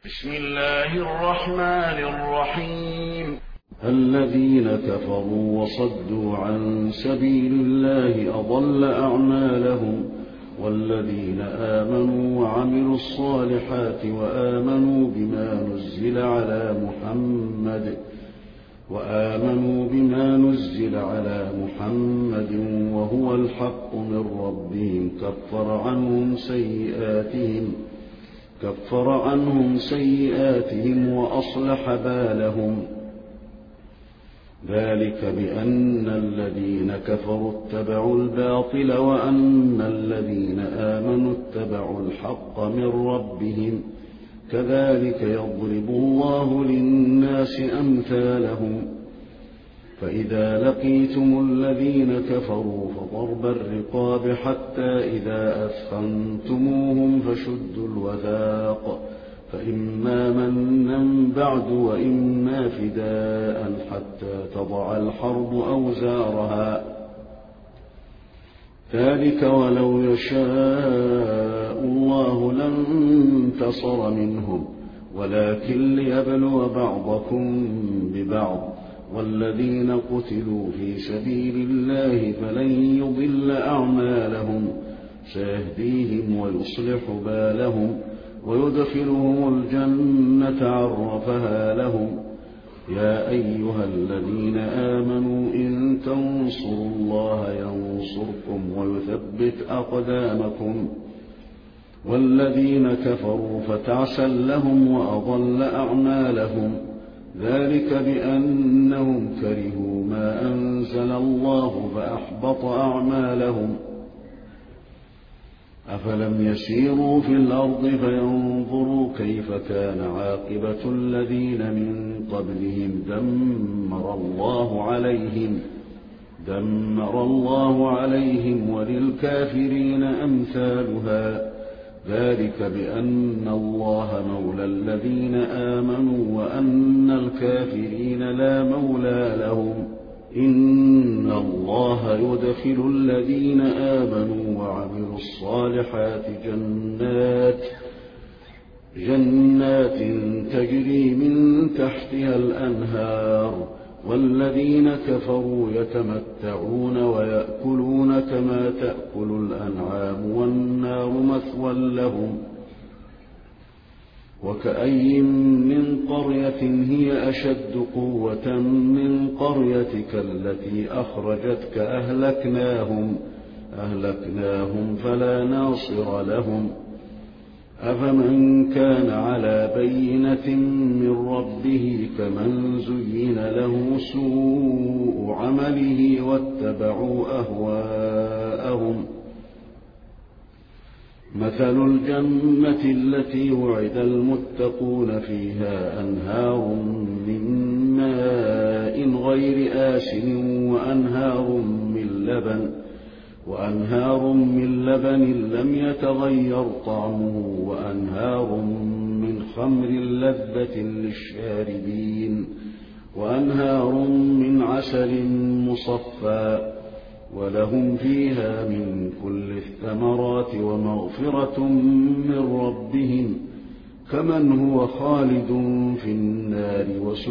بسم الله الرحمن الرحيم. الذين كفروا وصدوا عن سبيل الله أضل أعمالهم، والذين آمنوا وعملوا الصالحات وآمنوا بما نزل على محمد وهو الحق من ربهم كفر عنهم سيئاتهم وأصلح بالهم. ذلك بأن الذين كفروا اتبعوا الباطل وأن الذين آمنوا اتبعوا الحق من ربهم، كذلك يضرب الله للناس أمثالهم. فإذا لقيتم الذين كفروا فضرب الرقاب حتى إذا أثخنتموهم فشدوا الوثاق، فإما منا بعد وإما فداء حتى تضع الحرب أوزارها. ذلك ولو يشاء الله لانتصر منهم، ولكن ليبلو بعضكم ببعض. والذين قتلوا في سبيل الله فلن يضل أعمالهم، سيهديهم ويصلح بالهم ويدخلهم الجنة عرفها لهم. يا أيها الذين آمنوا إن تنصروا الله ينصركم ويثبت أقدامكم. والذين كفروا فتعسا لهم وأضل أعمالهم، ذلك بأنهم كرهوا ما أنزل الله فأحبط أعمالهم. أفلم يسيروا في الأرض فينظروا كيف كان عاقبة الذين من قبلهم دمر الله عليهم وللكافرين أمثالها. ذلك بأن الله مولى الذين آمنوا وأن الكافرين لا مولى لهم. إن الله يدخل الذين آمنوا وعملوا الصالحات جنات تجري من تحتها الأنهار، والذين كفروا يتمتعون ويأكلون كما تأكل الأنعام والنار مثوى لهم. وكأي من قرية هي أشد قوة من قريتك التي أخرجتك أهلكناهم فلا ناصر لهم. أفمن كان على بينة من ربه كمن زين له سوء عمله واتبعوا أهواءهم. مثل الجنة التي وعد المتقون فيها أنهار من ماء غير آسن وأنهار من لبن لم يتغير طعمه وأنهار من خمر لذة للشاربين وأنهار من عسل مصفى، ولهم فيها من كل الثمرات ومغفرة من ربهم، كمن هو خالد في النار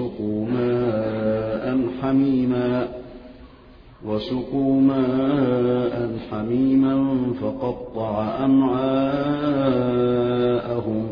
وسقوا ماء حميما فقطع أمعاءهم.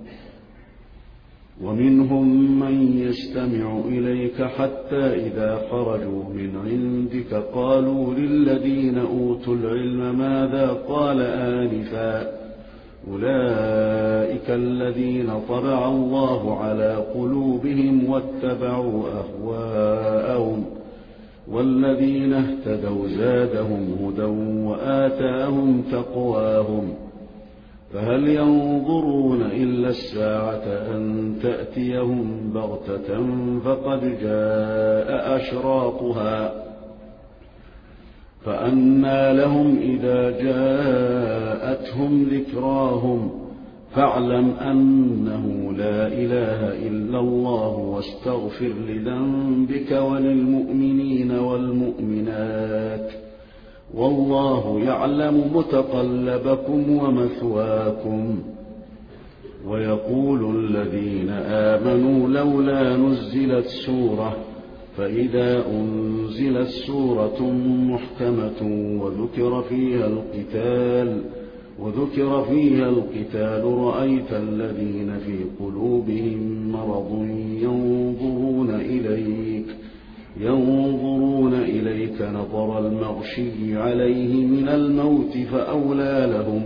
ومنهم من يستمع إليك حتى إذا خرجوا من عندك قالوا للذين أوتوا العلم ماذا قال آنفا، أولئك الذين طبع الله على قلوبهم واتبعوا أهواءهم. والذين اهتدوا زادهم هدى وآتاهم تقواهم. فهل ينظرون إلا الساعة أن تأتيهم بغتة فقد جاء أشراطها، فأنى لهم إذا جاءتهم ذكراهم. فاعلم أنه لا إله إلا الله واستغفر لذنبك وللمؤمنين والمؤمنات، والله يعلم متقلبكم ومثواكم. ويقول ويقول الذين آمنوا لولا نزلت سورة فإذا أنزلت سورة محكمة وذكر فيها القتال رأيت الذين في قلوبهم مرض ينظرون إليك نظر المغشي عليه من الموت فأولى لهم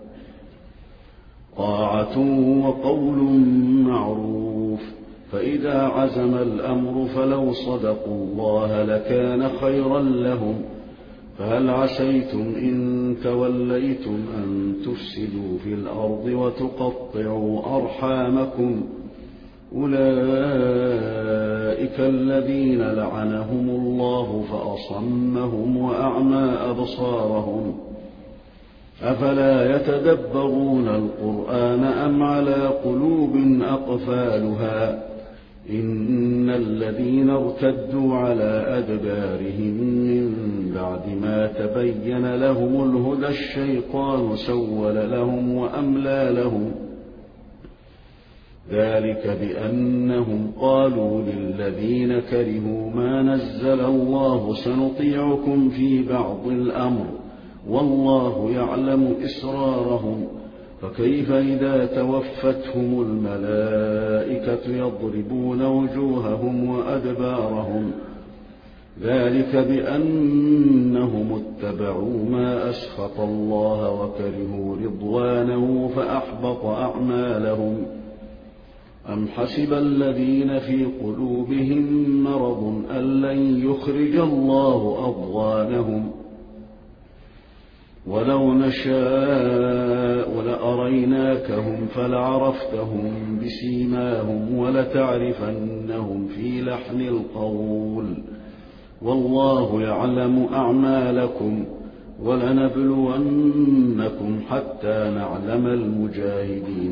طاعة وقول معروف. فإذا عزم الأمر فلو صدقوا الله لكان خيرا لهم. فهل عسيتم إن توليتم أن تفسدوا في الأرض وتقطعوا أرحامكم أولئك الذين لعنهم الله فأصمهم وأعمى أبصارهم أفلا يتدبرون القرآن أم على قلوب أقفالها إن الذين ارتدوا على أدبارهم من بعد ما تبين لهم الهدى الشيطان سول لهم وأملى لهم ذلك بأنهم قالوا للذين كرهوا ما نزل الله سنطيعكم في بعض الأمر والله يعلم إسرارهم فكيف إذا توفتهم الملائكة يضربون وجوههم وأدبارهم ذلك بأنهم اتبعوا ما أسخط الله وكرهوا رضوانه فأحبط أعمالهم. أم حسب الذين في قلوبهم مرض أن لن يخرج الله أضغانهم ولو نشاء لأريناكهم فلعرفتهم بسيماهم ولتعرفنهم في لحن القول والله يعلم أعمالكم ولنبلونكم حتى نعلم المجاهدين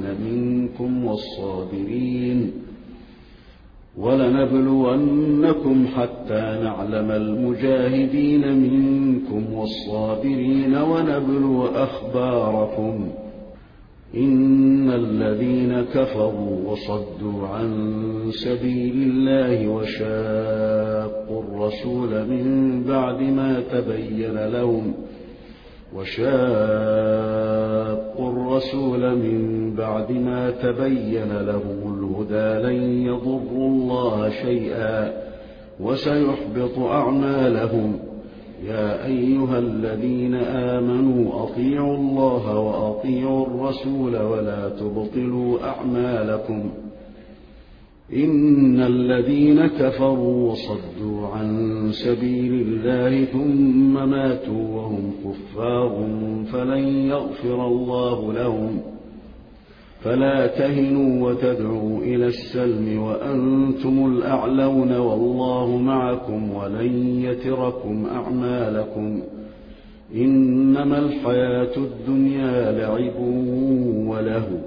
منكم والصابرين ونبلو أخباركم. إن الذين كفروا وصدوا عن سبيل الله وشاقوا الرسول من بعد ما تبين لهم الهدى لن يضروا الله شيئا وسيحبط أعمالهم. يا أيها الذين آمنوا أطيعوا الله وأطيعوا الرسول ولا تبطلوا أعمالكم. إن الذين كفروا وصدوا عن سبيل الله ثم ماتوا وهم كفار فلن يغفر الله لهم. فلا تهنوا وتدعوا إلى السلم وأنتم الأعلون والله معكم ولن يتركم أعمالكم. إنما الحياة الدنيا لعب ولهو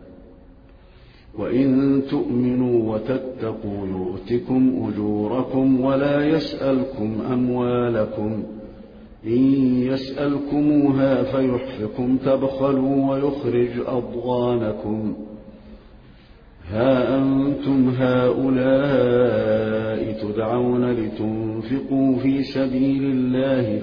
وإن تؤمنوا وتتقوا يؤتكم أجوركم ولا يسألكم أموالكم. إن يسألكموها فيحفكم تبخلوا ويخرج أضغانكم. ها أنتم هؤلاء تدعون لتنفقوا في سبيل الله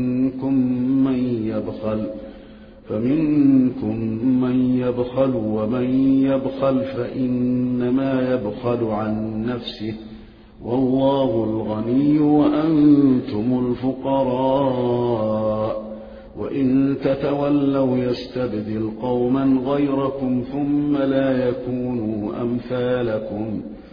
فمنكم من يبخل ومن يبخل فإنما يبخل عن نفسه والله الغني وأنتم الفقراء. وإن تتولوا يستبدل قوما غيركم ثم لا يكونوا أمثالكم